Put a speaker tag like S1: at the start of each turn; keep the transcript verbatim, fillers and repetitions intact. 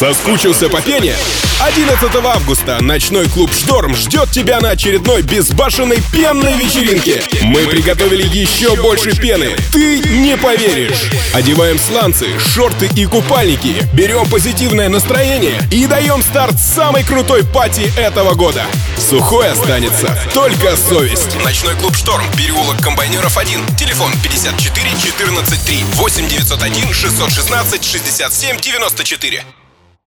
S1: Соскучился по пене? одиннадцатого августа ночной клуб «Шторм» ждет тебя на очередной безбашенной пенной вечеринке. Мы приготовили еще больше пены, ты не поверишь. Одеваем сланцы, шорты и купальники, берем позитивное настроение и даем старт самой крутой пати этого года. Сухой останется только совесть. Ночной клуб «Шторм», переулок Комбайнеров один, телефон пятьдесят четыре четырнадцать три, восемь девятьсот один шестьсот шестнадцать шестьдесят семь девяносто четыре.